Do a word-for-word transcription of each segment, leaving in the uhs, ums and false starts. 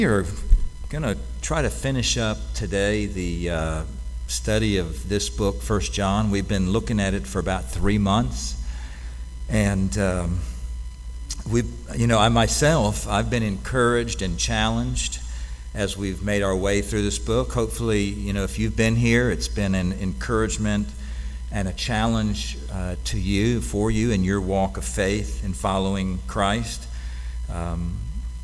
We are going to try to finish up today the uh, study of this book, First John. We've been looking at it for about three months. And um, we, you know, I myself, I've been encouraged and challenged as we've made our way through this book. Hopefully, you know, if you've been here, it's been an encouragement and a challenge uh, to you, for you in your walk of faith in following Christ. Um,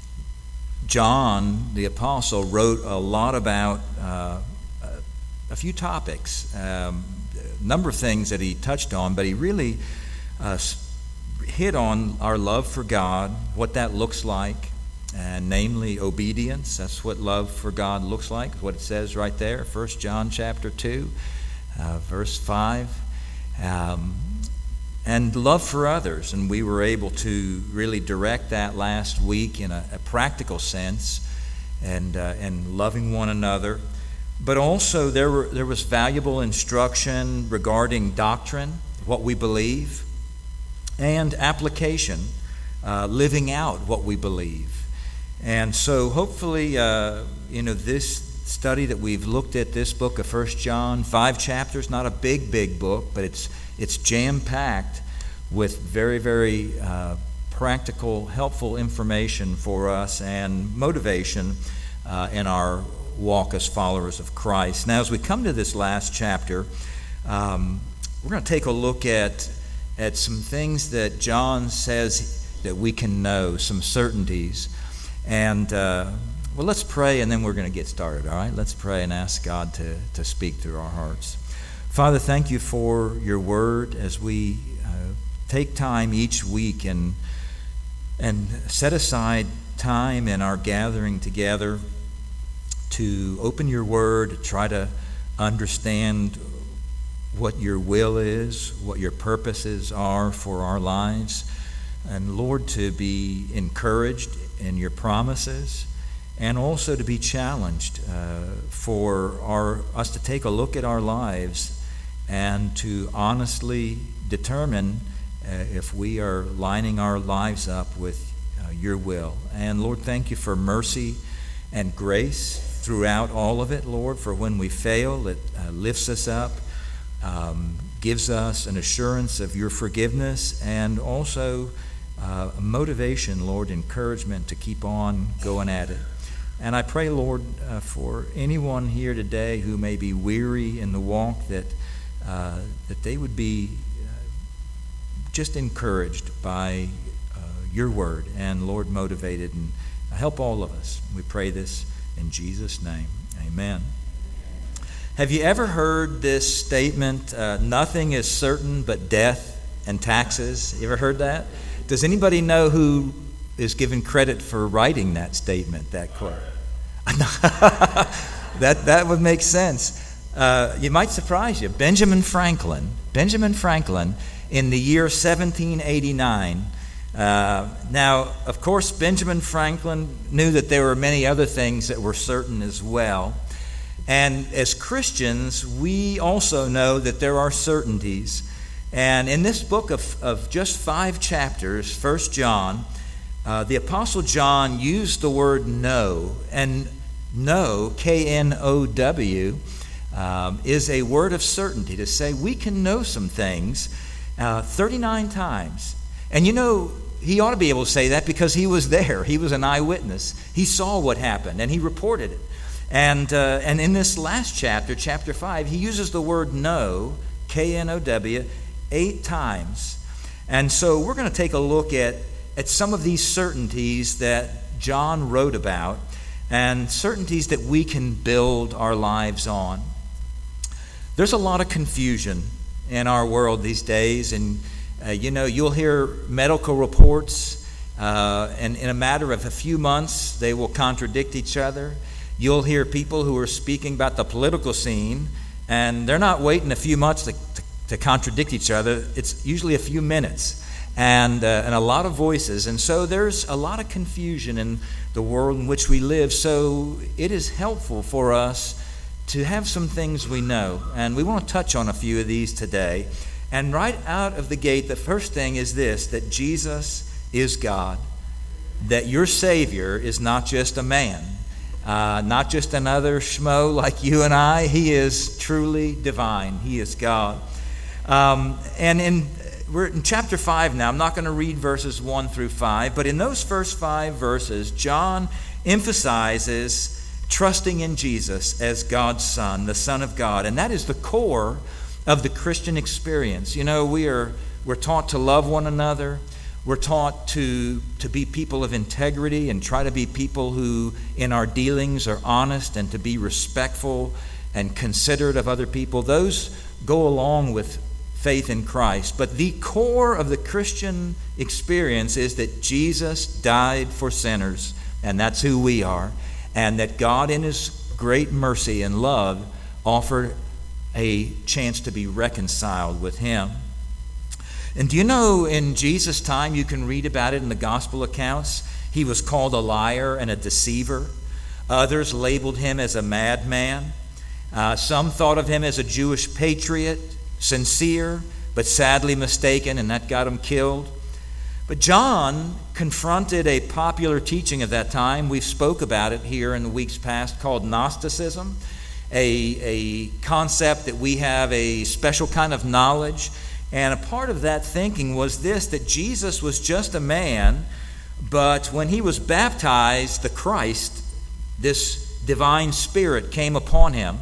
John, the apostle, wrote a lot about uh, a few topics, um, a number of things that he touched on, but he really uh, hit on our love for God, what that looks like, and namely obedience. That's what love for God looks like, what it says right there, First John chapter two, uh, verse five. Um, and love for others, and we were able to really direct that last week in a, a practical sense, and uh, and loving one another. But also there were there was valuable instruction regarding doctrine, what we believe, and application, uh, living out what we believe. And so hopefully, uh, you know, this study that we've looked at, this book of First John, five chapters, not a big, big book, but it's it's jam-packed with very, very uh, practical, helpful information for us and motivation uh, in our walk as followers of Christ. Now, as we come to this last chapter, um, we're going to take a look at at some things that John says that we can know, some certainties. And, uh, well, let's pray, and then we're going to get started, all right? Let's pray and ask God to, to speak through our hearts. Father, thank you for your word as we uh, take time each week and, and set aside time in our gathering together to open your word, to try to understand what your will is, what your purposes are for our lives. And Lord, to be encouraged in your promises, and also to be challenged uh, for our us to take a look at our lives and to honestly determine uh, if we are lining our lives up with uh, your will. And Lord, thank you for mercy and grace throughout all of it, Lord, for when we fail, it uh, lifts us up, um, gives us an assurance of your forgiveness, and also uh, a motivation, Lord, encouragement to keep on going at it. And I pray, Lord, uh, for anyone here today who may be weary in the walk, that uh, that they would be uh, just encouraged by uh, your word, and, Lord, motivated, and help all of us. We pray this in Jesus' name. Amen. Have you ever heard this statement, uh, nothing is certain but death and taxes? You ever heard that? Does anybody know who is given credit for writing that statement, that quote? that that would make sense. Uh, it might surprise you. Benjamin Franklin, Benjamin Franklin, in the year seventeen eighty-nine. Uh, now, of course, Benjamin Franklin knew that there were many other things that were certain as well. And as Christians, we also know that there are certainties. And in this book of, of just five chapters, First John, Uh, the Apostle John used the word know, and know, K N O W, um, is a word of certainty, to say we can know some things uh, thirty-nine times. And you know, he ought to be able to say that because he was there. He was an eyewitness. He saw what happened, and he reported it. And, uh, and in this last chapter, chapter five, he uses the word know, K N O W, eight times. And so we're going to take a look at at some of these certainties that John wrote about, and certainties that we can build our lives on. There's a lot of confusion in our world these days, and uh, you know, you'll hear medical reports, uh, and in a matter of a few months, they will contradict each other. You'll hear people who are speaking about the political scene, and they're not waiting a few months to, to, to contradict each other. It's usually a few minutes. And, uh, and a lot of voices. And so there's a lot of confusion in the world in which we live. So it is helpful for us to have some things we know. And we want to touch on a few of these today. And right out of the gate, the first thing is this, that Jesus is God. That your Savior is not just a man. Uh, not just another schmo like you and I. He is truly divine. He is God. Um, and in we're in chapter five now. I'm not going to read verses one through five, but in those first five verses, John emphasizes trusting in Jesus as God's Son, the Son of God. And that is the core of the Christian experience. You know, we are we're taught to love one another. We're taught to, to be people of integrity and try to be people who in our dealings are honest and to be respectful and considerate of other people. Those go along with faith in Christ. But the core of the Christian experience is that Jesus died for sinners, and that's who we are, and that God in His great mercy and love offered a chance to be reconciled with Him. And do you know in Jesus' time, you can read about it in the gospel accounts, He was called a liar and a deceiver. Others labeled Him as a madman. Uh, some thought of Him as a Jewish patriot, sincere, but sadly mistaken, and that got Him killed. But John confronted a popular teaching of that time. We've spoke about it here in the weeks past, called Gnosticism, a, a concept that we have a special kind of knowledge. And a part of that thinking was this, that Jesus was just a man, but when He was baptized, the Christ, this divine Spirit, came upon Him.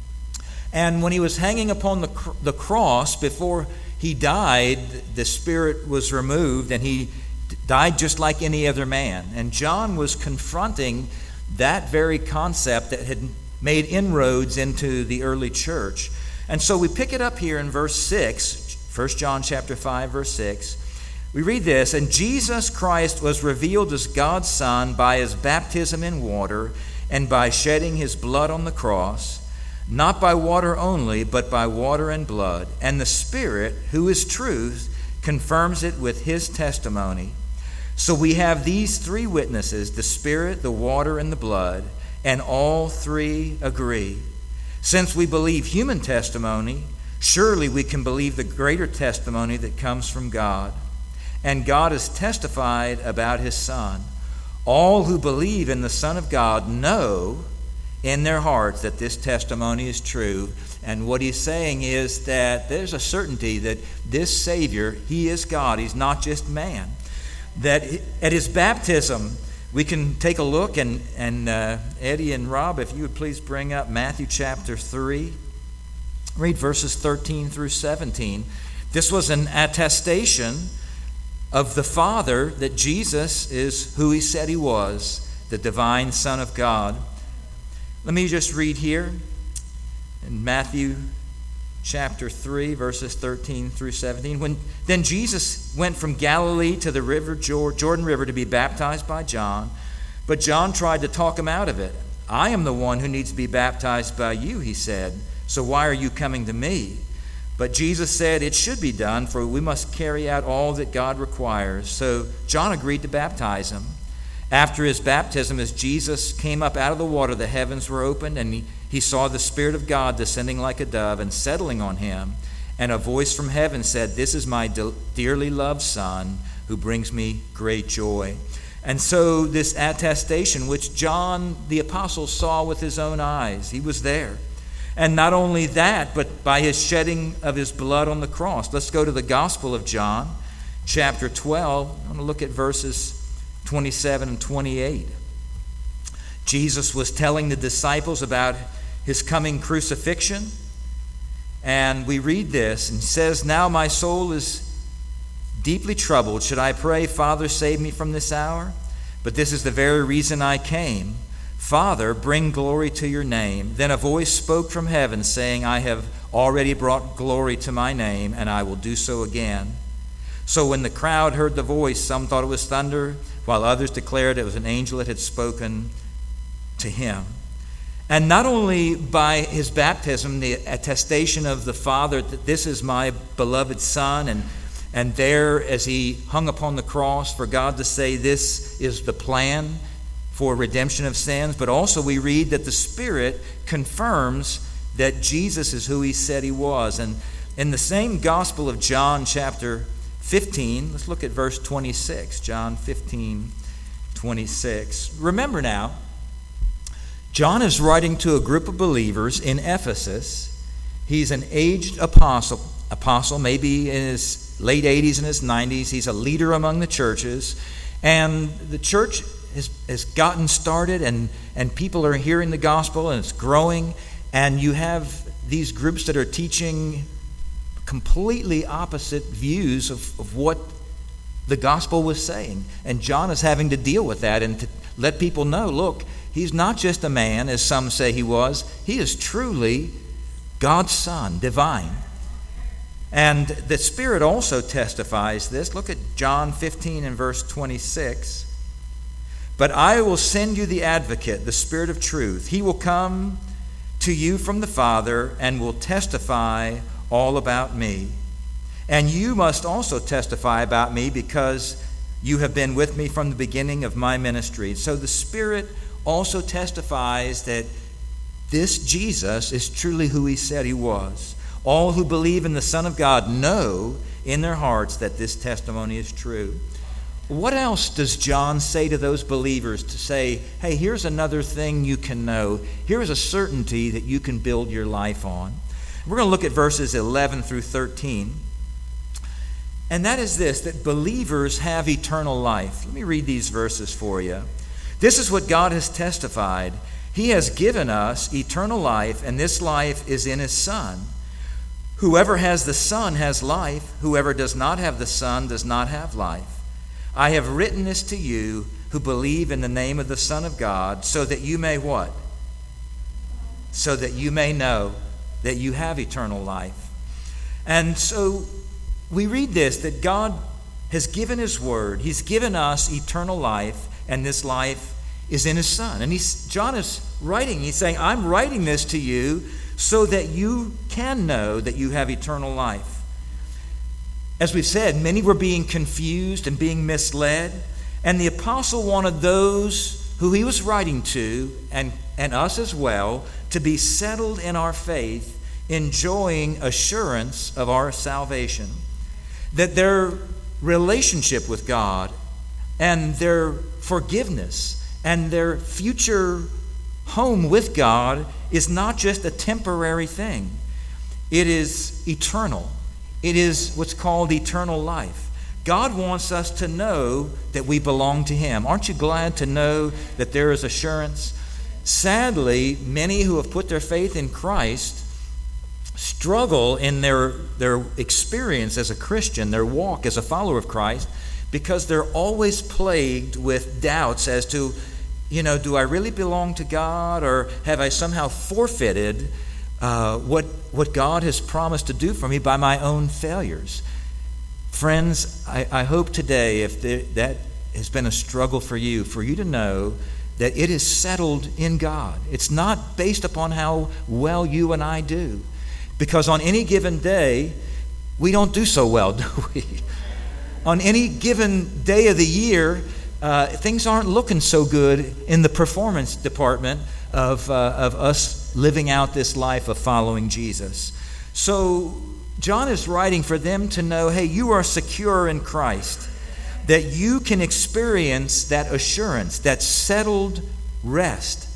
And when He was hanging upon the, cr- the cross, before He died, the Spirit was removed, and He died just like any other man. And John was confronting that very concept that had made inroads into the early church. And so we pick it up here in verse six, First John chapter five, verse six. We read this, "And Jesus Christ was revealed as God's Son by His baptism in water and by shedding His blood on the cross, not by water only, but by water and blood. And the Spirit, who is truth, confirms it with His testimony. So we have these three witnesses, the Spirit, the water, and the blood, and all three agree. Since we believe human testimony, surely we can believe the greater testimony that comes from God. And God has testified about His Son. All who believe in the Son of God know in their hearts that this testimony is true." And what he's saying is that there's a certainty that this Savior, He is God. He's not just man. That at His baptism, we can take a look, and, and uh, Eddie and Rob, if you would please bring up Matthew chapter three. Read verses thirteen through seventeen. This was an attestation of the Father that Jesus is who He said He was, the divine Son of God. Let me just read here in Matthew chapter three, verses thirteen through seventeen. When then Jesus went from Galilee to the river Jordan River to be baptized by John, but John tried to talk him out of it. "I am the one who needs to be baptized by you," he said. "So why are you coming to me?" But Jesus said, "It should be done, for we must carry out all that God requires." So John agreed to baptize him. After his baptism, as Jesus came up out of the water, the heavens were opened, and he, he saw the Spirit of God descending like a dove and settling on Him. And a voice from heaven said, "This is my de- dearly loved Son, who brings me great joy." And so this attestation, which John the Apostle saw with his own eyes, he was there. And not only that, but by His shedding of His blood on the cross. Let's go to the Gospel of John, chapter twelve. I want to look at verses twenty-seven and twenty-eight. Jesus was telling the disciples about His coming crucifixion. And we read this, and He says, "Now my soul is deeply troubled. Should I pray, 'Father, save me from this hour?' But this is the very reason I came. 'Father, bring glory to your name.' Then a voice spoke from heaven, saying, 'I have already brought glory to my name, and I will do so again.' So when the crowd heard the voice, some thought it was thunder, while others declared it was an angel that had spoken to him." And not only by His baptism, the attestation of the Father that this is my beloved Son, and, and there as He hung upon the cross, for God to say this is the plan for redemption of sins, but also we read that the Spirit confirms that Jesus is who He said He was. And in the same Gospel of John chapter fifteen, let's look at verse twenty-six, John fifteen, twenty-six. Remember now, John is writing to a group of believers in Ephesus. He's an aged apostle, apostle, maybe in his late eighties and his nineties. He's a leader among the churches. And the church has, has gotten started, and, and people are hearing the gospel, and it's growing. And you have these groups that are teaching completely opposite views of, of what the gospel was saying. And John is having to deal with that and to let people know, look, he's not just a man, as some say he was. He is truly God's Son, divine. And the Spirit also testifies this. Look at John fifteen and verse twenty-six. But I will send you the advocate, the Spirit of truth. He will come to you from the Father and will testify all about me. And you must also testify about me because you have been with me from the beginning of my ministry. So the Spirit also testifies that this Jesus is truly who he said he was. All who believe in the Son of God know in their hearts that this testimony is true. What else does John say to those believers to say, hey, here's another thing you can know. Here's a certainty that you can build your life on. We're going to look at verses eleven through thirteen. And that is this, that believers have eternal life. Let me read these verses for you. This is what God has testified. He has given us eternal life, and this life is in his Son. Whoever has the Son has life. Whoever does not have the Son does not have life. I have written this to you who believe in the name of the Son of God, so that you may what? So that you may know that you have eternal life. And so we read this, that God has given his word. He's given us eternal life, and this life is in his Son. And he's, John is writing, he's saying, I'm writing this to you so that you can know that you have eternal life. As we've said, many were being confused and being misled, and the apostle wanted those who he was writing to, and, and us as well, to be settled in our faith, enjoying assurance of our salvation, that their relationship with God and their forgiveness and their future home with God is not just a temporary thing. It is eternal. It is what's called eternal life. God wants us to know that we belong to him. Aren't you glad to know that there is assurance? Sadly, many who have put their faith in Christ struggle in their, their experience as a Christian, their walk as a follower of Christ, because they're always plagued with doubts as to, you know, do I really belong to God, or have I somehow forfeited uh, what, what God has promised to do for me by my own failures? Friends, I, I hope today, if there, that has been a struggle for you, for you to know that it is settled in God. It's not based upon how well you and I do. Because on any given day, we don't do so well, do we? On any given day of the year, uh, things aren't looking so good in the performance department of, uh, of us living out this life of following Jesus. So John is writing for them to know, hey, you are secure in Christ, that you can experience that assurance, that settled rest,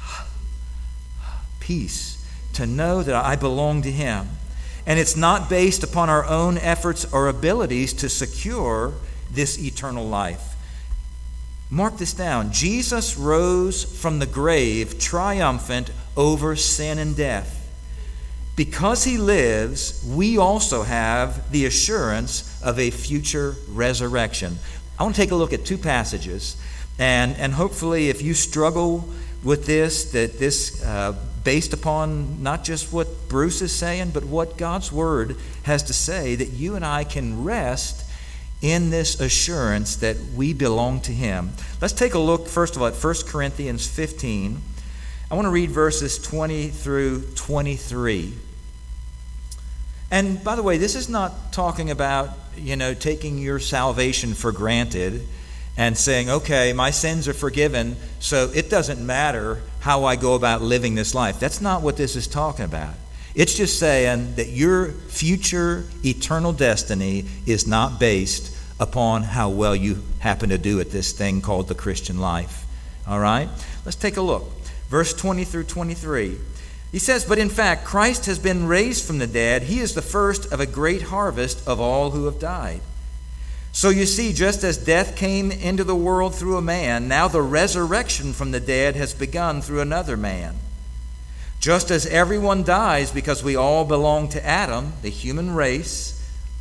peace, to know that I belong to him. And it's not based upon our own efforts or abilities to secure this eternal life. Mark this down. Jesus rose from the grave triumphant over sin and death. Because he lives, we also have the assurance of a future resurrection. I want to take a look at two passages, and, and hopefully if you struggle with this, that this, uh, based upon not just what Bruce is saying, but what God's Word has to say, that you and I can rest in this assurance that we belong to him. Let's take a look, first of all, at First Corinthians fifteen. I want to read verses twenty through twenty-three. And by the way, this is not talking about, you know, taking your salvation for granted and saying, okay, my sins are forgiven, so it doesn't matter how I go about living this life. That's not what this is talking about. It's just saying that your future eternal destiny is not based upon how well you happen to do at this thing called the Christian life. All right? Let's take a look. verse twenty through twenty-three. He says, "But in fact, Christ has been raised from the dead. He is the first of a great harvest of all who have died. So you see, just as death came into the world through a man, now the resurrection from the dead has begun through another man. Just as everyone dies because we all belong to Adam, the human race,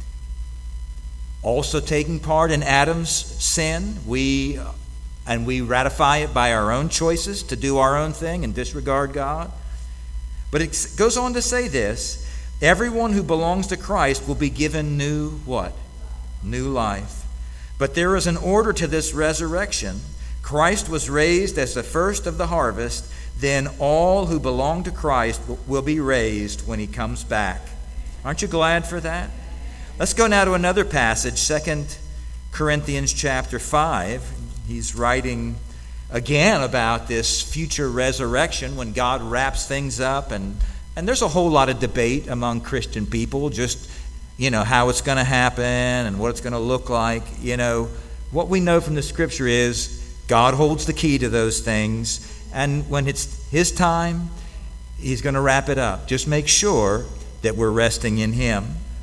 also taking part in Adam's sin, we and we ratify it by our own choices to do our own thing and disregard God. But it goes on to say this, everyone who belongs to Christ will be given new what? New life. But there is an order to this resurrection. Christ was raised as the first of the harvest, then all who belong to Christ will be raised when he comes back." Aren't you glad for that? Let's go now to another passage, Second Corinthians chapter five. He's writing again about this future resurrection when God wraps things up. And, and there's a whole lot of debate among Christian people, just, you know, how it's going to happen and what it's going to look like. You know, what we know from the Scripture is God holds the key to those things. And when it's his time, he's going to wrap it up. Just make sure that we're resting in him.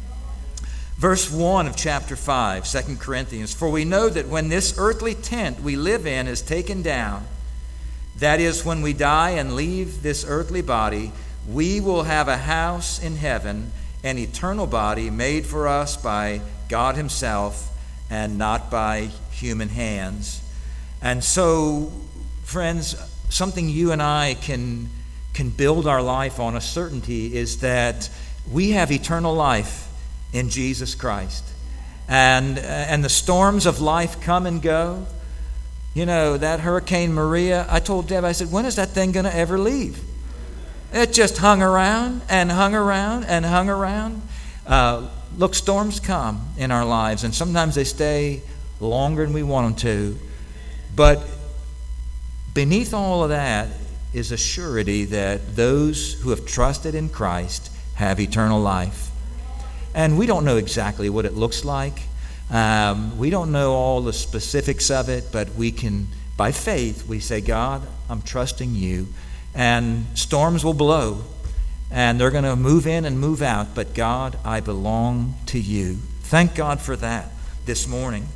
Verse one of chapter five, Second Corinthians, "For we know that when this earthly tent we live in is taken down, that is, when we die and leave this earthly body, we will have a house in heaven, an eternal body made for us by God himself and not by human hands." And so, friends, something you and I can, can build our life on, a certainty, is that we have eternal life in Jesus Christ. And and the storms of life come and go. You know, that Hurricane Maria, I told Deb, I said, when is that thing going to ever leave? It just hung around and hung around and hung around. Uh, look, storms come in our lives, and sometimes they stay longer than we want them to. But beneath all of that is a surety that those who have trusted in Christ have eternal life. And we don't know exactly what it looks like. Um, we don't know all the specifics of it, but we can, by faith, we say, God, I'm trusting you. And storms will blow, and they're going to move in and move out, but God, I belong to you. Thank God for that this morning.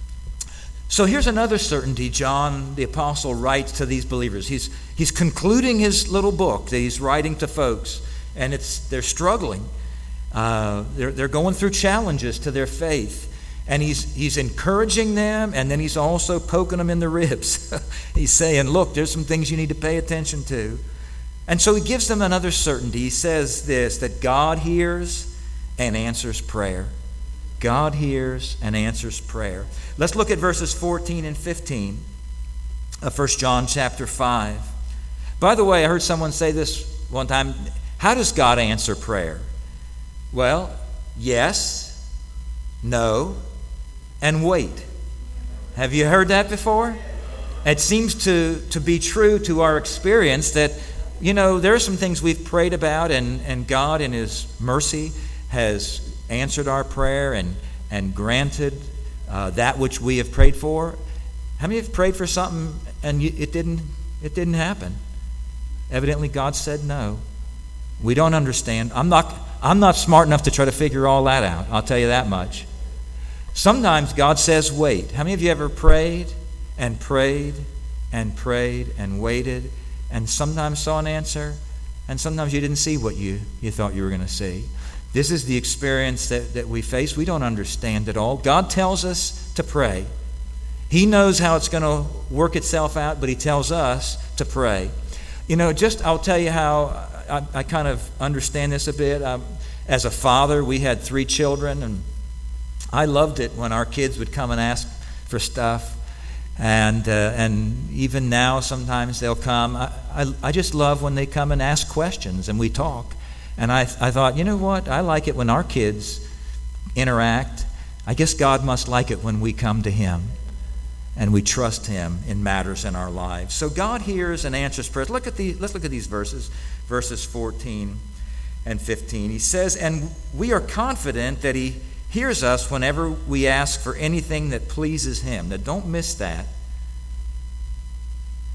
So here's another certainty John the Apostle writes to these believers. He's, he's concluding his little book that he's writing to folks, and it's they're struggling. Uh, they're, they're going through challenges to their faith. And he's he's encouraging them, and then he's also poking them in the ribs. He's saying, look, there's some things you need to pay attention to. And so he gives them another certainty. He says this, that God hears and answers prayer. God hears and answers prayer. Let's look at verses fourteen and fifteen of First John chapter five. By the way, I heard someone say this one time, how does God answer prayer? Well, yes, no, and wait. Have you heard that before? It seems to, to be true to our experience that, you know, there are some things we've prayed about, and, and God in his mercy has answered our prayer and, and granted uh, that which we have prayed for. How many have prayed for something and you, it didn't it didn't happen? Evidently God said no. We don't understand. I'm not I'm not smart enough to try to figure all that out. I'll tell you that much. Sometimes God says wait. How many of you ever prayed and prayed and prayed and waited and sometimes saw an answer and sometimes you didn't see what you, you thought you were going to see? This is the experience that, that we face. We don't understand it all. God tells us to pray. He knows how it's going to work itself out, but he tells us to pray. You know, just I'll tell you how I, I kind of understand this a bit. Um, as a father, we had three children, and I loved it when our kids would come and ask for stuff. And uh, and even now, sometimes they'll come. I, I, I just love when they come and ask questions, and we talk. And I I thought, you know what? I like it when our kids interact. I guess God must like it when we come to him and we trust him in matters in our lives. So God hears and answers prayers. Look at the let's look at these verses, verses fourteen and fifteen. He says, "And we are confident that he hears us whenever we ask for anything that pleases him." Now don't miss that.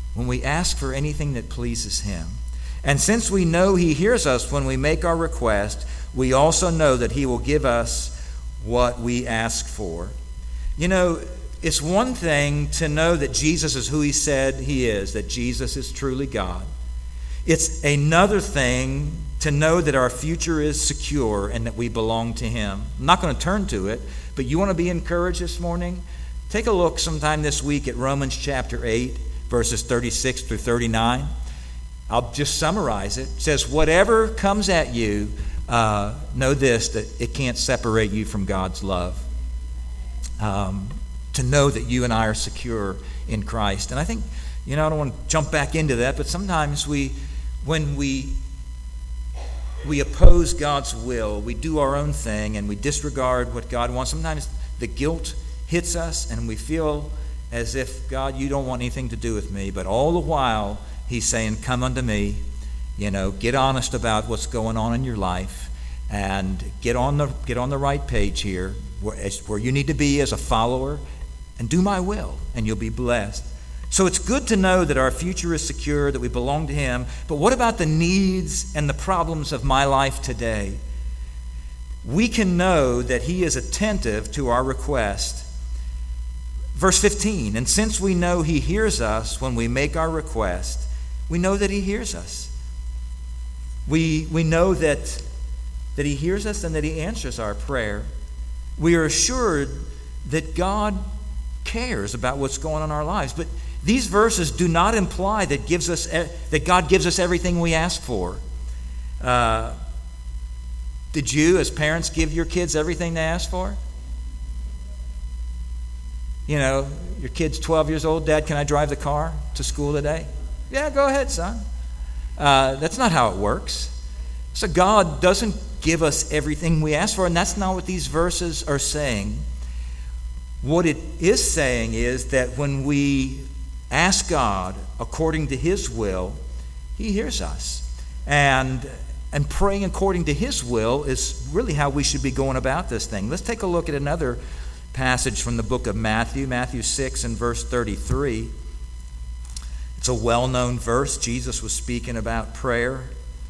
when we ask for anything that pleases him. And since we know he hears us when we make our request, we also know that he will give us what we ask for. You know, it's one thing to know that Jesus is who he said he is, that Jesus is truly God. It's another thing to know that our future is secure and that we belong to him. I'm not going to turn to it, but you want to be encouraged this morning? Take a look sometime this week at Romans chapter eight, verses thirty-six through thirty-nine. I'll just summarize it. It says, whatever comes at you, uh, know this, that it can't separate you from God's love. Um, to know that you and I are secure in Christ. And I think, you know, I don't want to jump back into that, but sometimes we, when we we oppose God's will, we do our own thing, and we disregard what God wants. Sometimes the guilt hits us, and we feel as if, God, you don't want anything to do with me. But all the while, he's saying, come unto me. You know, get honest about what's going on in your life, and get on the get on the right page here, where, where you need to be as a follower, and do my will, and you'll be blessed. So it's good to know that our future is secure, that we belong to him. But what about the needs and the problems of my life today? We can know that he is attentive to our request. Verse fifteen, and since we know he hears us when we make our request, we know that he hears us. We, we know that, that he hears us and that he answers our prayer. We are assured that God cares about what's going on in our lives. But these verses do not imply that gives us that God gives us everything we ask for. Uh, did you, as parents, give your kids everything they asked for? You know, your kid's twelve years old. Dad, can I drive the car to school today? Yeah, go ahead, son. Uh, that's not how it works. So God doesn't give us everything we ask for, and that's not what these verses are saying. What it is saying is that when we ask God according to his will, he hears us. And, and praying according to his will is really how we should be going about this thing. Let's take a look at another passage from the book of Matthew, Matthew six and verse thirty-three. It's a well-known verse. Jesus was speaking about prayer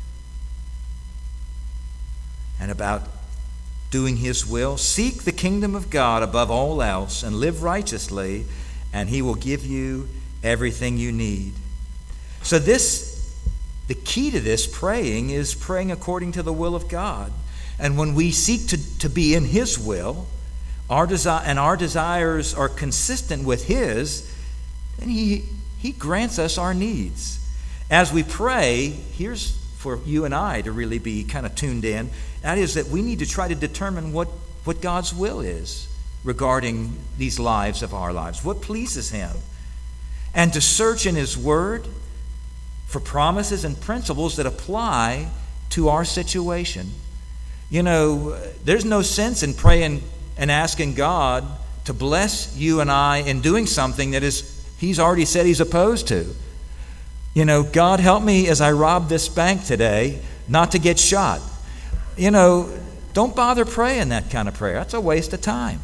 and about doing his will. Seek the kingdom of God above all else and live righteously, and he will give you everything you need. So this, the key to this praying is praying according to the will of God. And when we seek to, to be in his will, our desire and our desires are consistent with his, then he, he grants us our needs. As we pray, here's for you and I to really be kind of tuned in. That is that we need to try to determine what, what God's will is regarding these lives of our lives. What pleases him? And to search in his word for promises and principles that apply to our situation. You know, there's no sense in praying and asking God to bless you and I in doing something that is he's already said he's opposed to. You know, God, help me as I rob this bank today not to get shot. You know, don't bother praying that kind of prayer. That's a waste of time.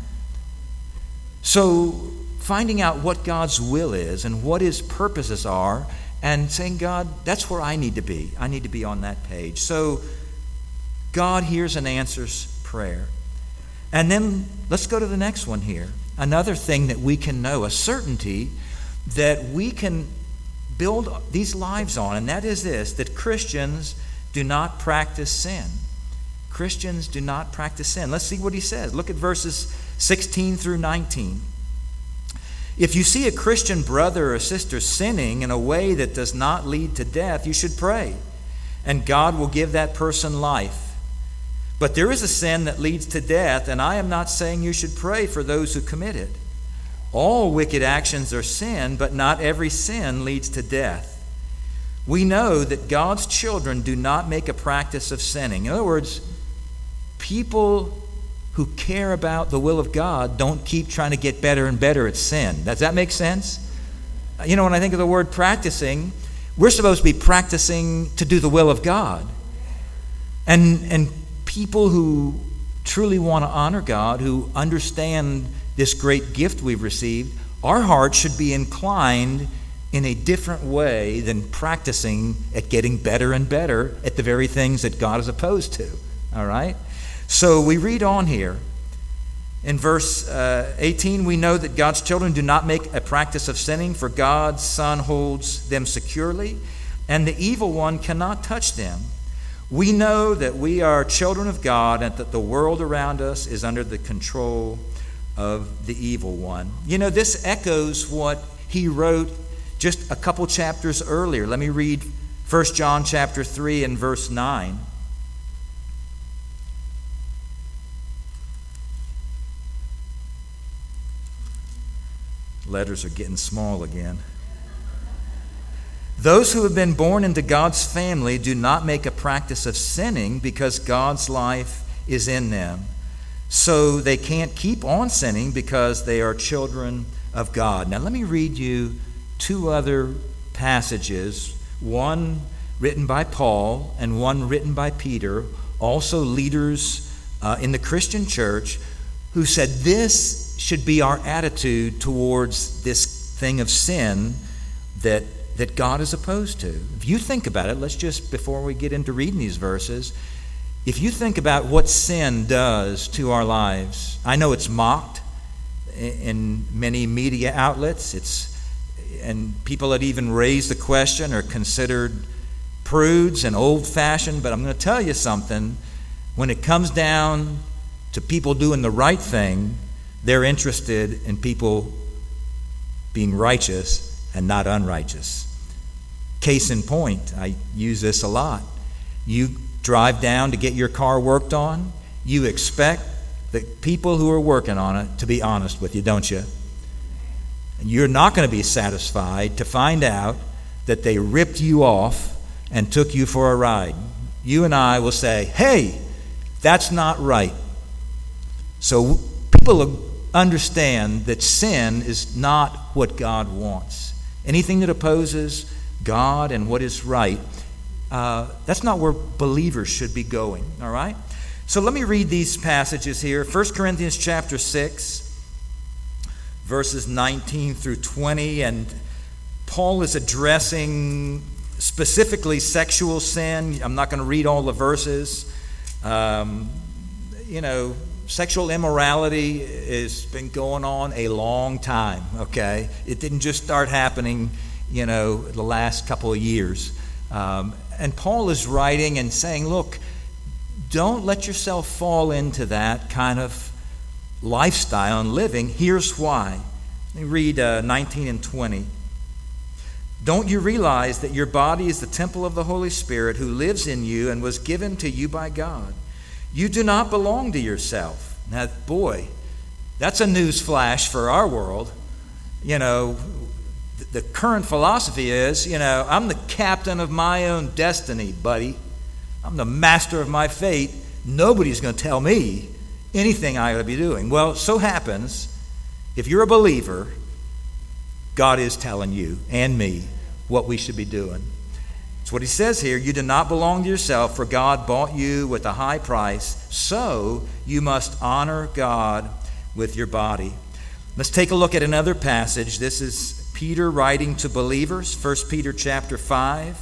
So finding out what God's will is and what his purposes are and saying, God, that's where I need to be. I need to be on that page. So God hears and answers prayer. And then let's go to the next one here. Another thing that we can know, a certainty that we can build these lives on, and that is this, that Christians do not practice sin. Christians do not practice sin. Let's see what he says. Look at verses sixteen through nineteen. If you see a Christian brother or sister sinning in a way that does not lead to death, you should pray, and God will give that person life. But there is a sin that leads to death, and I am not saying you should pray for those who commit it. All wicked actions are sin, but not every sin leads to death. We know that God's children do not make a practice of sinning. In other words, people who care about the will of God don't keep trying to get better and better at sin. Does that make sense? You know, when I think of the word practicing, we're supposed to be practicing to do the will of God. And, and people who truly want to honor God, who understand this great gift we've received, our hearts should be inclined in a different way than practicing at getting better and better at the very things that God is opposed to. All right? So we read on here. In verse uh, eighteen, we know that God's children do not make a practice of sinning, for God's Son holds them securely, and the evil one cannot touch them. We know that we are children of God and that the world around us is under the control of the evil one. You know, this echoes what he wrote just a couple chapters earlier. Let me read First John chapter three and verse nine. Letters are getting small again. Those who have been born into God's family do not make a practice of sinning because God's life is in them. So they can't keep on sinning because they are children of God. Now let me read you two other passages, one written by Paul and one written by Peter, also leaders uh, in the Christian church, who said this should be our attitude towards this thing of sin that that God is opposed to. If you think about it, let's just, before we get into reading these verses, if you think about what sin does to our lives, I know it's mocked in many media outlets. It's and people that even raise the question are considered prudes and old-fashioned, but I'm going to tell you something. When it comes down to people doing the right thing, they're interested in people being righteous and not unrighteous. Case in point, I use this a lot. You drive down to get your car worked on, you expect the people who are working on it to be honest with you, don't you? And you're not going to be satisfied to find out that they ripped you off and took you for a ride. You and I will say, hey, that's not right. So people understand that sin is not what God wants. Anything that opposes God and what is right, uh, that's not where believers should be going, all right? So let me read these passages here. First Corinthians chapter six, verses nineteen through twenty, and Paul is addressing specifically sexual sin. I'm not going to read all the verses. Um, you know, sexual immorality has been going on a long time, okay? It didn't just start happening, you know, the last couple of years. Um, and Paul is writing and saying, look, don't let yourself fall into that kind of lifestyle and living. Here's why. Let me read uh, nineteen and twenty. Don't you realize that your body is the temple of the Holy Spirit who lives in you and was given to you by God? You do not belong to yourself. Now, boy, that's a news flash for our world. You know, the current philosophy is, you know, I'm the captain of my own destiny, buddy. I'm the master of my fate. Nobody's going to tell me anything I ought to be doing. Well, it so happens, if you're a believer, God is telling you and me what we should be doing. It's what he says here. You do not belong to yourself, for God bought you with a high price, so you must honor God with your body. Let's take a look at another passage. This is Peter writing to believers, First Peter chapter five,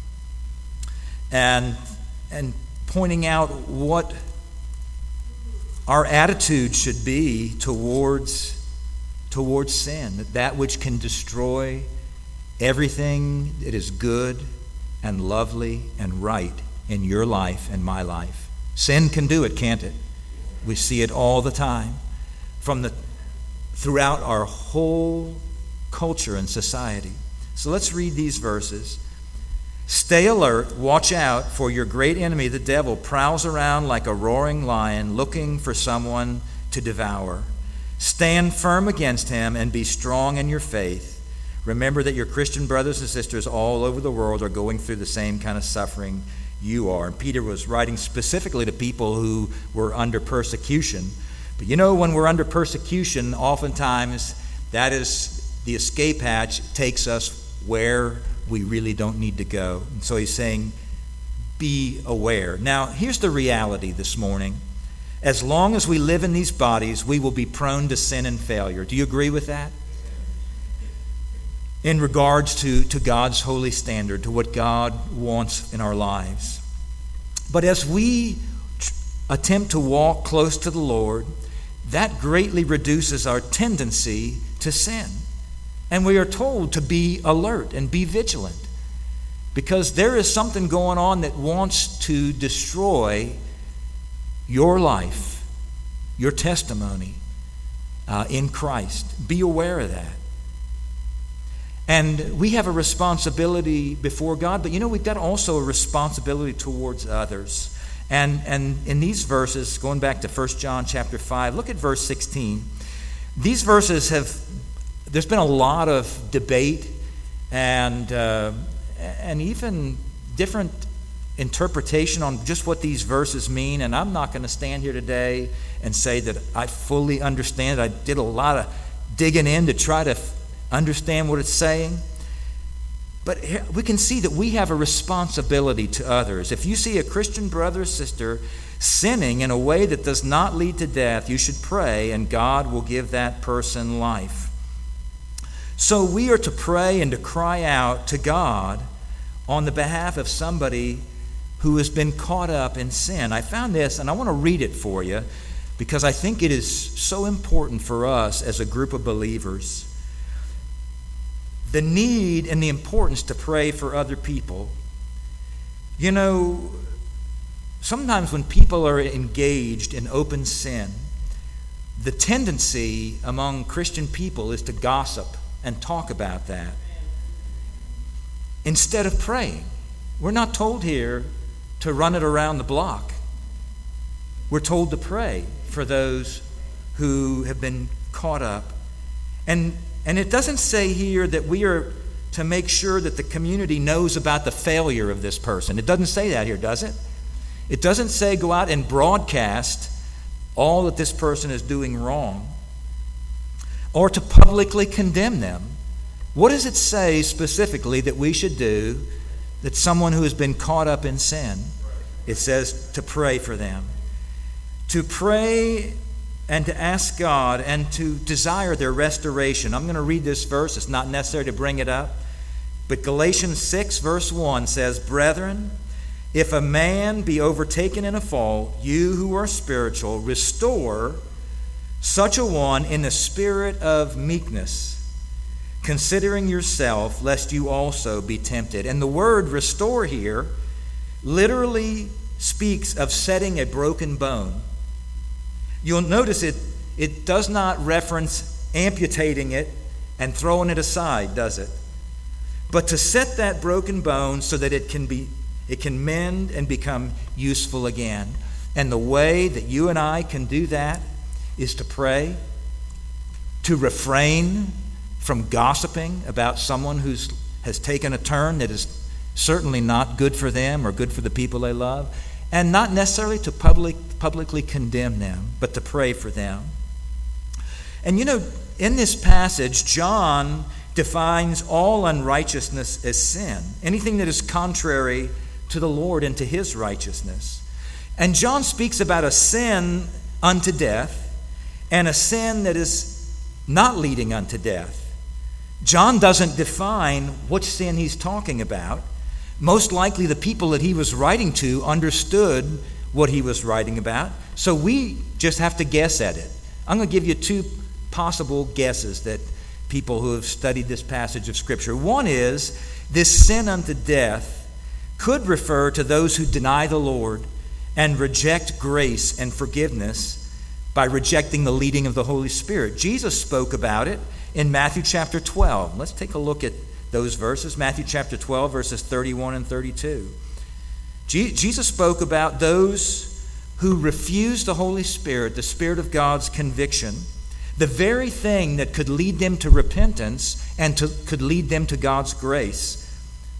and, and pointing out what our attitude should be towards, towards sin, that which can destroy everything that is good and lovely and right in your life and my life. Sin can do it, can't it? We see it all the time from the throughout our whole culture and society. So let's read these verses. Stay alert, watch out, for your great enemy, the devil, prowls around like a roaring lion looking for someone to devour. Stand firm against him and be strong in your faith. Remember that your Christian brothers and sisters all over the world are going through the same kind of suffering you are. And Peter was writing specifically to people who were under persecution. But you know, when we're under persecution, oftentimes that is the escape hatch, takes us where we really don't need to go. And so he's saying, be aware. Now, here's the reality this morning. As long as we live in these bodies, we will be prone to sin and failure. Do you agree with that? in regards to, to God's holy standard, to what God wants in our lives. But as we tr- attempt to walk close to the Lord, that greatly reduces our tendency to sin. And we are told to be alert and be vigilant, because there is something going on that wants to destroy your life, your testimony uh, in Christ. Be aware of that. And we have a responsibility before God, but you know, we've got also a responsibility towards others. And and in these verses, going back to First John chapter five, look at verse sixteen. These verses have, there's been a lot of debate and uh, and even different interpretation on just what these verses mean. And I'm not going to stand here today and say that I fully understand it. I did a lot of digging in to try to understand what it's saying. But we can see that we have a responsibility to others. If you see a Christian brother or sister sinning in a way that does not lead to death, you should pray and God will give that person life. So we are to pray and to cry out to God on the behalf of somebody who has been caught up in sin. I found this, and I want to read it for you because I think it is so important for us as a group of believers. The need and the importance to pray for other people. You know, sometimes when people are engaged in open sin, the tendency among Christian people is to gossip and talk about that instead of praying. We're not told here to run it around the block. We're told to pray for those who have been caught up. And And it doesn't say here that we are to make sure that the community knows about the failure of this person. It doesn't say that here, does it? It doesn't say go out and broadcast all that this person is doing wrong or to publicly condemn them. What does it say specifically that we should do that someone who has been caught up in sin? It says to pray for them. To pray and to ask God and to desire their restoration. I'm going to read this verse. It's not necessary to bring it up. But Galatians six verse one says, "Brethren, if a man be overtaken in a fault, you who are spiritual, restore such a one in the spirit of meekness, considering yourself, lest you also be tempted." And the word restore here literally speaks of setting a broken bone. You'll notice it, it does not reference amputating it and throwing it aside, does it? But to set that broken bone so that it can be, it can mend and become useful again. And the way that you and I can do that is to pray, to refrain from gossiping about someone who has taken a turn that is certainly not good for them or good for the people they love, and not necessarily to public, publicly condemn them, but to pray for them. And you know, in this passage, John defines all unrighteousness as sin, anything that is contrary to the Lord and to his righteousness. And John speaks about a sin unto death and a sin that is not leading unto death. John doesn't define which sin he's talking about. Most likely the people that he was writing to understood what he was writing about, so we just have to guess at it. I'm going to give you two possible guesses that people who have studied this passage of Scripture. One is, this sin unto death could refer to those who deny the Lord and reject grace and forgiveness by rejecting the leading of the Holy Spirit. Jesus spoke about it in Matthew chapter twelve. Let's take a look at those verses. Matthew chapter twelve, verses thirty-one and thirty-two. Je- Jesus spoke about those who refuse the Holy Spirit, the Spirit of God's conviction, the very thing that could lead them to repentance and to, could lead them to God's grace.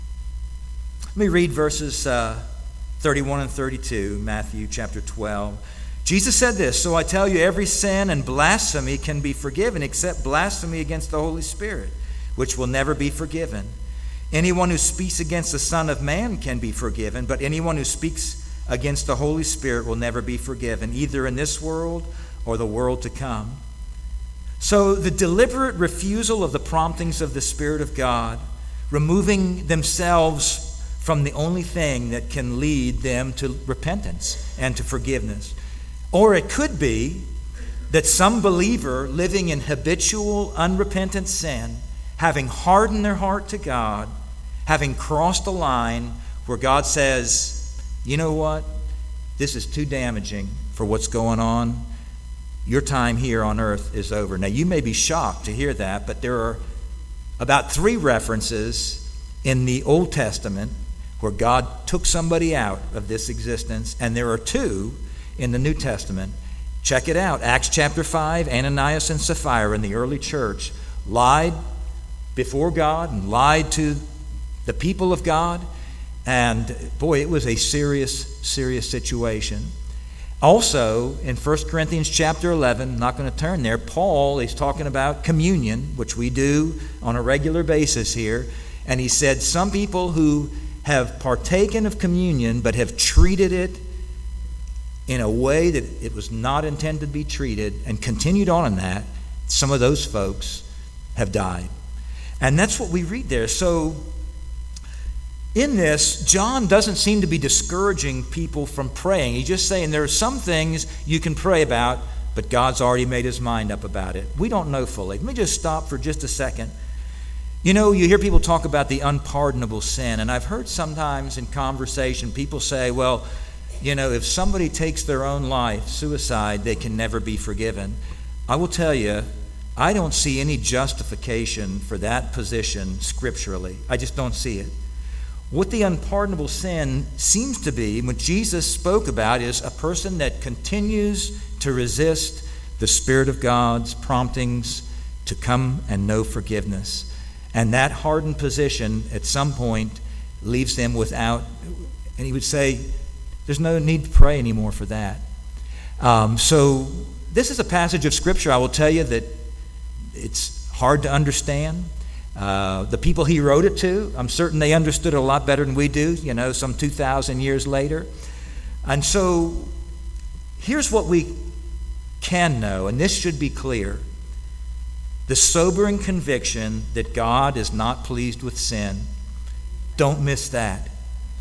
Let me read verses uh, thirty-one and thirty-two, Matthew chapter twelve. Jesus said this, "So I tell you, every sin and blasphemy can be forgiven except blasphemy against the Holy Spirit, which will never be forgiven. Anyone who speaks against the Son of Man can be forgiven, but anyone who speaks against the Holy Spirit will never be forgiven, either in this world or the world to come." So the deliberate refusal of the promptings of the Spirit of God, removing themselves from the only thing that can lead them to repentance and to forgiveness. Or it could be that some believer living in habitual, unrepentant sin, having hardened their heart to God, having crossed a line where God says, you know what? This is too damaging for what's going on. Your time here on earth is over. Now, you may be shocked to hear that, but there are about three references in the Old Testament where God took somebody out of this existence, and there are two in the New Testament. Check it out. Acts chapter five, Ananias and Sapphira in the early church lied before God and lied to the people of God. And boy, it was a serious, serious situation. Also, in First Corinthians chapter eleven, I'm not going to turn there, Paul is talking about communion, which we do on a regular basis here. And he said some people who have partaken of communion but have treated it in a way that it was not intended to be treated and continued on in that, some of those folks have died. And that's what we read there. So in this, John doesn't seem to be discouraging people from praying. He's just saying there are some things you can pray about, but God's already made his mind up about it. We don't know fully. Let me just stop for just a second. You know, you hear people talk about the unpardonable sin, and I've heard sometimes in conversation people say, well, you know, if somebody takes their own life, suicide, they can never be forgiven. I will tell you, I don't see any justification for that position scripturally. I just don't see it. What the unpardonable sin seems to be, what Jesus spoke about, is a person that continues to resist the Spirit of God's promptings to come and know forgiveness. And that hardened position at some point leaves them without, and he would say, there's no need to pray anymore for that. Um, so this is a passage of Scripture, I will tell you, that it's hard to understand. Uh, the people he wrote it to, I'm certain they understood it a lot better than we do, you know, some two thousand years later. And so here's what we can know, and this should be clear. The sobering conviction that God is not pleased with sin. Don't miss that.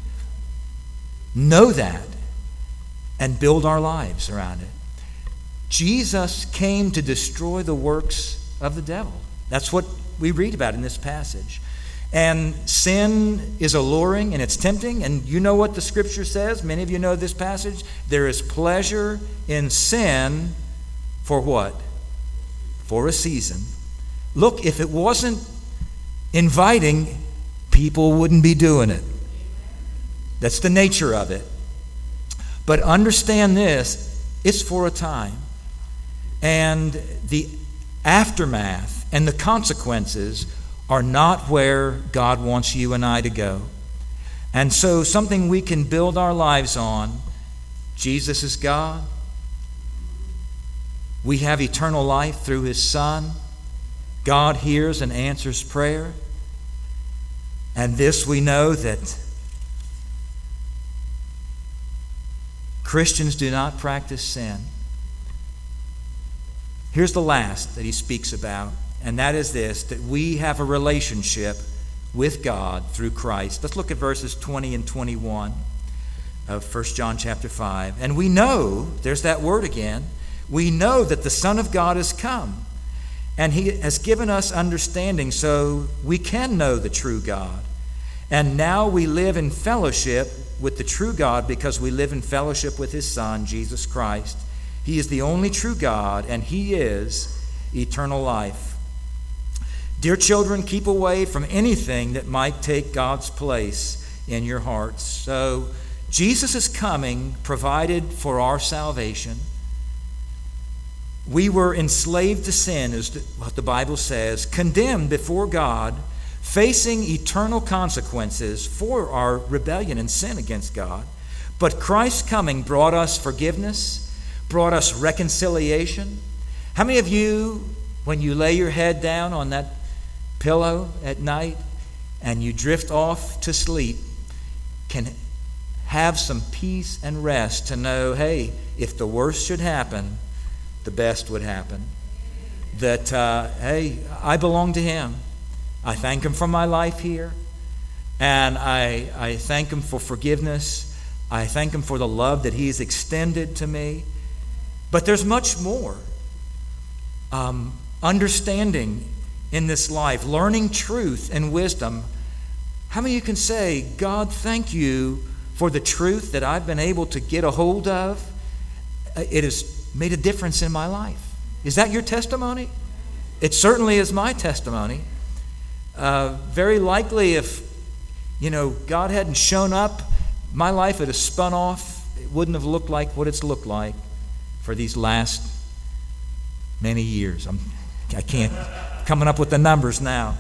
Know that and build our lives around it. Jesus came to destroy the works of the devil. That's what we read about in this passage. And sin is alluring and it's tempting, and you know what the Scripture says. Many of you know this passage. There is pleasure in sin for what? For a season. Look, if it wasn't inviting, people wouldn't be doing it. That's the nature of it. But understand this, it's for a time. And the aftermath and the consequences are not where God wants you and I to go. And so something we can build our lives on, Jesus is God. We have eternal life through his Son. God hears and answers prayer. And this we know, that Christians do not practice sin. Here's the last that he speaks about, and that is this, that we have a relationship with God through Christ. Let's look at verses twenty and twenty-one of First John chapter five. And we know, there's that word again, we know that the Son of God has come, and he has given us understanding so we can know the true God. And now we live in fellowship with the true God because we live in fellowship with his Son, Jesus Christ. He is the only true God, and he is eternal life. Dear children, keep away from anything that might take God's place in your hearts. So Jesus' coming provided for our salvation. We were enslaved to sin, is what the Bible says, condemned before God, facing eternal consequences for our rebellion and sin against God. But Christ's coming brought us forgiveness, brought us reconciliation. How many of you, when you lay your head down on that pillow at night and you drift off to sleep, can have some peace and rest to know, hey, if the worst should happen, the best would happen? that, uh, hey, I belong to him. I thank him for my life here. And I, I thank him for forgiveness. I thank him for the love that he's extended to me. But there's much more. Um, understanding in this life, learning truth and wisdom. How many of you can say, God, thank you for the truth that I've been able to get a hold of? It has made a difference in my life. Is that your testimony? It certainly is my testimony. Uh, very likely if, you know, God hadn't shown up, my life would have spun off. It wouldn't have looked like what it's looked like for these last many years. I'm, I can't, coming up with the numbers now.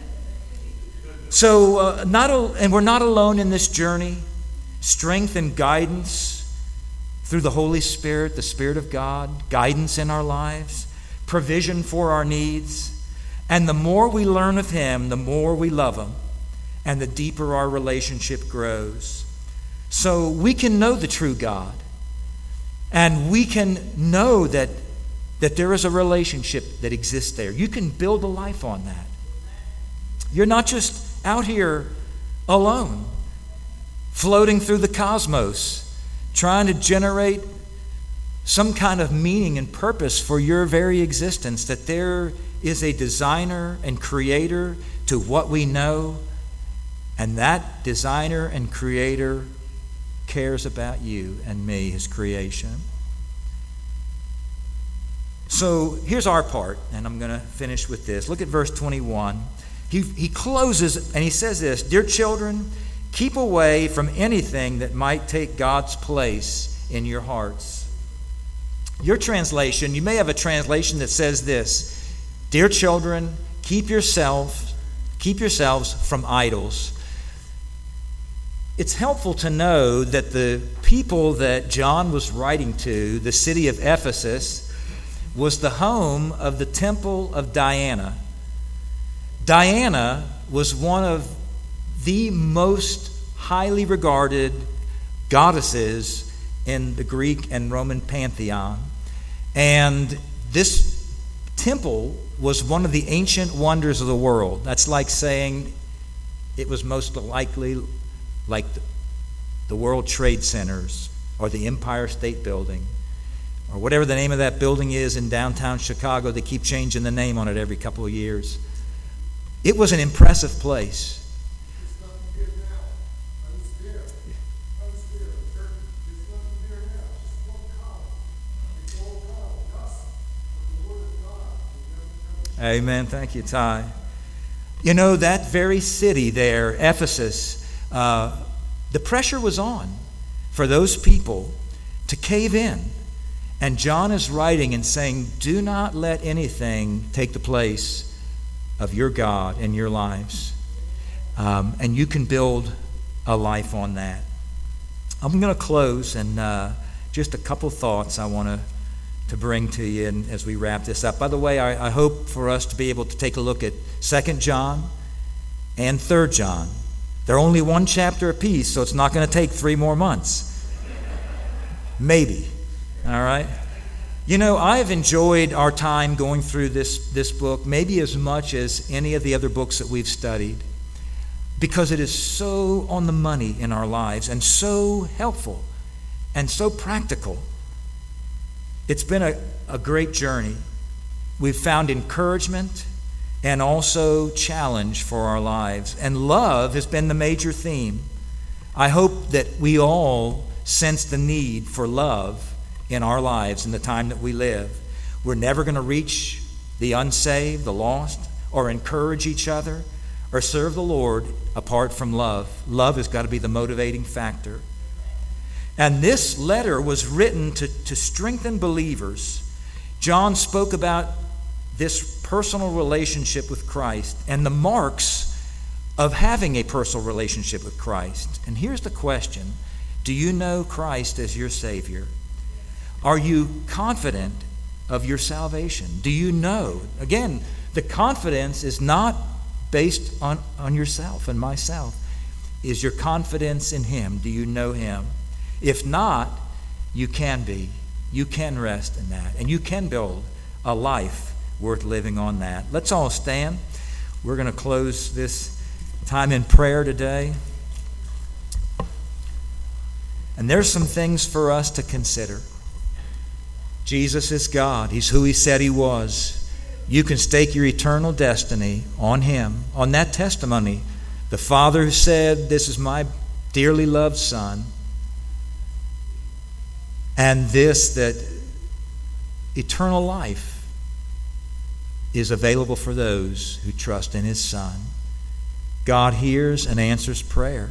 So, uh, not a, and we're not alone in this journey. Strength and guidance through the Holy Spirit, the Spirit of God, guidance in our lives, provision for our needs. And the more we learn of him, the more we love him, and the deeper our relationship grows. So we can know the true God, and we can know that, that there is a relationship that exists there. You can build a life on that. You're not just out here alone, floating through the cosmos, trying to generate some kind of meaning and purpose for your very existence, that there is a designer and creator to what we know, and that designer and creator cares about you and me, his creation. So here's our part, and I'm going to finish with this. Look at verse twenty-one. He, he closes and he says this, "Dear children, keep away from anything that might take God's place in your hearts." Your translation, you may have a translation that says this, "Dear children, keep yourself, keep yourselves from idols." It's helpful to know that the people that John was writing to, the city of Ephesus, was the home of the temple of Diana. Diana was one of the most highly regarded goddesses in the Greek and Roman pantheon. And this temple was one of the ancient wonders of the world. That's like saying it was most likely like the World Trade Centers or the Empire State Building or whatever the name of that building is in downtown Chicago. They keep changing the name on it every couple of years. It was an impressive place. Amen. Thank you, Ty. You know, that very city there, Ephesus, uh, the pressure was on for those people to cave in. And John is writing and saying, do not let anything take the place of your God in your lives. Um, and you can build a life on that. I'm going to close, and uh, just a couple thoughts I want to to bring to you and as we wrap this up. By the way, I, I hope for us to be able to take a look at Second John and Third John. They're only one chapter apiece, so it's not going to take three more months. Maybe. All right? You know, I've enjoyed our time going through this, this book, maybe as much as any of the other books that we've studied, because it is so on the money in our lives and so helpful and so practical. It's been a, a great journey. We've found encouragement and also challenge for our lives. And love has been the major theme. I hope that we all sense the need for love in our lives in the time that we live. We're never going to reach the unsaved, the lost, or encourage each other, or serve the Lord apart from love. Love has got to be the motivating factor. And this letter was written to, to strengthen believers. John spoke about this personal relationship with Christ and the marks of having a personal relationship with Christ. And here's the question. Do you know Christ as your Savior? Are you confident of your salvation? Do you know? Again, the confidence is not based on, on yourself and myself. Is your confidence in Him? Do you know Him? If not, you can be. You can rest in that. And you can build a life worth living on that. Let's all stand. We're going to close this time in prayer today. And there's some things for us to consider. Jesus is God. He's who He said He was. You can stake your eternal destiny on Him, on that testimony. The Father who said, "This is my dearly loved Son." And this, that eternal life is available for those who trust in His Son. God hears and answers prayer.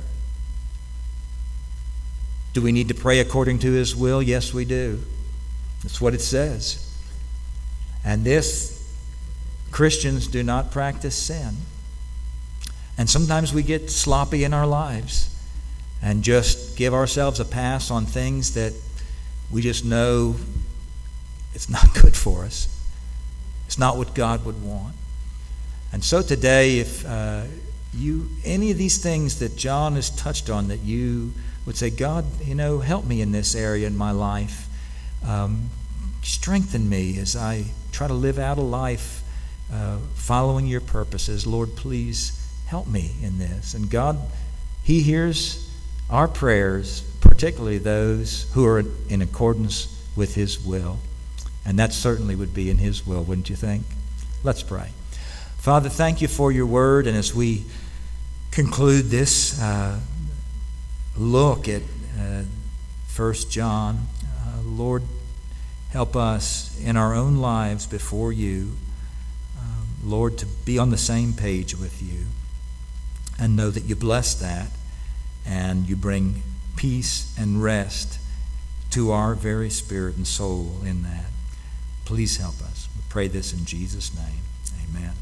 Do we need to pray according to His will? Yes, we do. That's what it says. And this, Christians do not practice sin. And sometimes we get sloppy in our lives and just give ourselves a pass on things that we just know it's not good for us. It's not what God would want. And so today, if uh, you any of these things that John has touched on, that you would say, "God, you know, help me in this area in my life. Um, strengthen me as I try to live out a life uh, following your purposes. Lord, please help me in this." And God, He hears our prayers, particularly those who are in accordance with His will. And that certainly would be in His will, wouldn't you think? Let's pray. Father, thank you for your word. And as we conclude this uh, look at uh, First John, uh, Lord, help us in our own lives before you, uh, Lord, to be on the same page with you and know that you bless that and you bring peace and rest to our very spirit and soul in that. Please help us. We pray this in Jesus' name. Amen.